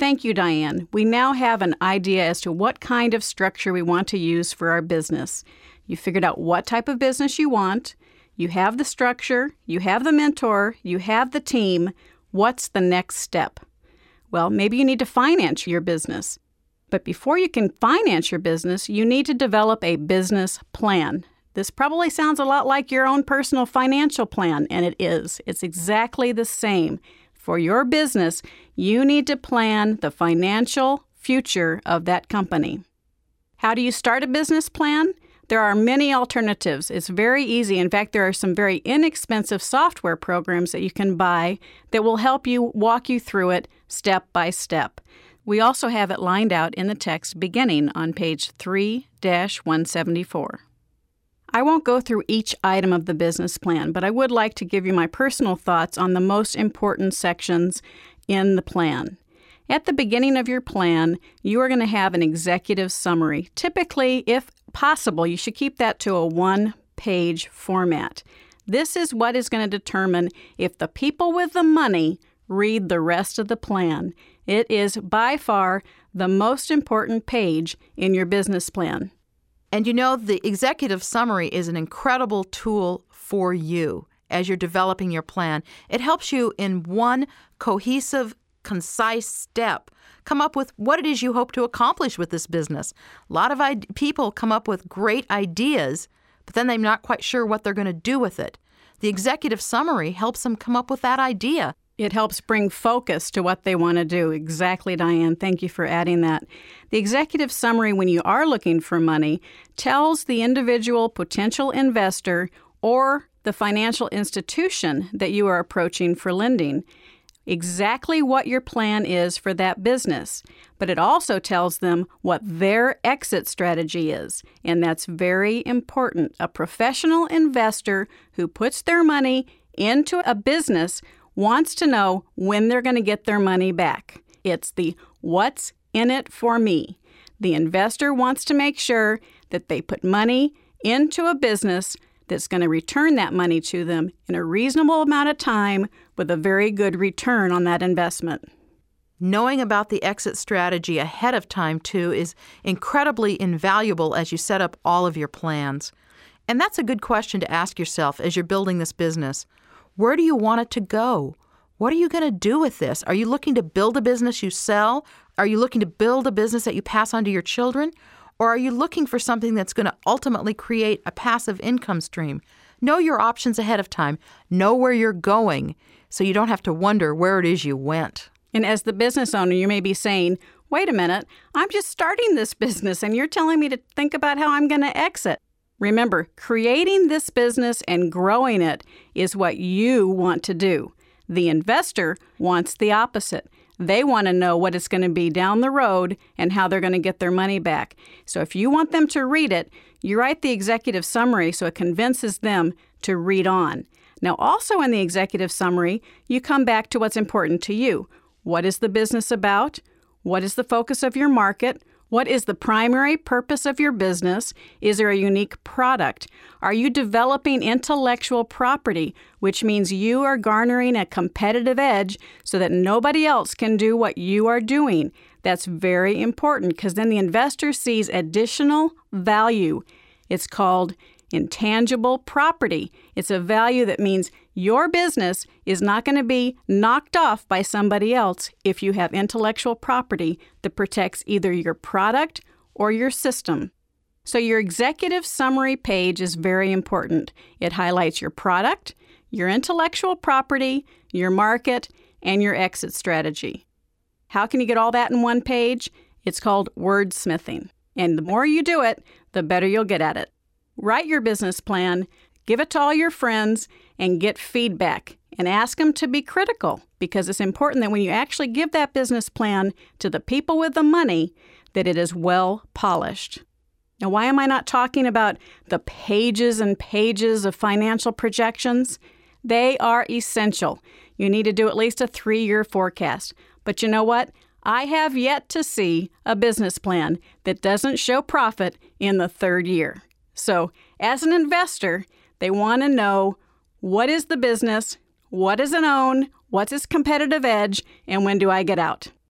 Thank you, Diane. We now have an idea as to what kind of structure we want to use for our business. You figured out what type of business you want. You have the structure. You have the mentor. You have the team. What's the next step? Well, maybe you need to finance your business. But before you can finance your business, you need to develop a business plan. This probably sounds a lot like your own personal financial plan, and it is. It's exactly the same. For your business, you need to plan the financial future of that company. How do you start a business plan? There are many alternatives. It's very easy. In fact, there are some very inexpensive software programs that you can buy that will help you walk you through it step by step. We also have it lined out in the text beginning on page 3-174. I won't go through each item of the business plan, but I would like to give you my personal thoughts on the most important sections in the plan. At the beginning of your plan, you are going to have an executive summary. Typically, if possible, you should keep that to a one-page format. This is what is going to determine if the people with the money read the rest of the plan. It is by far the most important page in your business plan. And you know, the executive summary is an incredible tool for you as you're developing your plan. It helps you in one cohesive, concise step come up with what it is you hope to accomplish with this business. A lot of people come up with great ideas, but then they're not quite sure what they're going to do with it. The executive summary helps them come up with that idea. It helps bring focus to what they want to do. Exactly, Diane. Thank you for adding that. The executive summary, when you are looking for money, tells the individual potential investor or the financial institution that you are approaching for lending exactly what your plan is for that business. But it also tells them what their exit strategy is. And that's very important. A professional investor who puts their money into a business wants to know when they're going to get their money back. It's the what's in it for me. The investor wants to make sure that they put money into a business that's going to return that money to them in a reasonable amount of time with a very good return on that investment. Knowing about the exit strategy ahead of time, too, is incredibly invaluable as you set up all of your plans. And that's a good question to ask yourself as you're building this business. Where do you want it to go? What are you going to do with this? Are you looking to build a business you sell? Are you looking to build a business that you pass on to your children? Or are you looking for something that's going to ultimately create a passive income stream? Know your options ahead of time. Know where you're going so you don't have to wonder where it is you went. And as the business owner, you may be saying, wait a minute, I'm just starting this business and you're telling me to think about how I'm going to exit. Remember, creating this business and growing it is what you want to do. The investor wants the opposite. They want to know what it's going to be down the road and how they're going to get their money back. So if you want them to read it, you write the executive summary so it convinces them to read on. Now, also in the executive summary, you come back to what's important to you. What is the business about? What is the focus of your market? What is the primary purpose of your business? Is there a unique product? Are you developing intellectual property, which means you are garnering a competitive edge so that nobody else can do what you are doing? That's very important because then the investor sees additional value. It's called intangible property. It's a value that means your business is not going to be knocked off by somebody else if you have intellectual property that protects either your product or your system. So your executive summary page is very important. It highlights your product, your intellectual property, your market, and your exit strategy. How can you get all that in one page? It's called wordsmithing. And the more you do it, the better you'll get at it. Write your business plan, give it to all your friends, and get feedback. And ask them to be critical because it's important that when you actually give that business plan to the people with the money, that it is well polished. Now, why am I not talking about the pages and pages of financial projections? They are essential. You need to do at least a 3-year forecast. But you know what? I have yet to see a business plan that doesn't show profit in the 3rd year. So as an investor, they want to know what is the business, what does it own, what's its competitive edge, and when do I get out?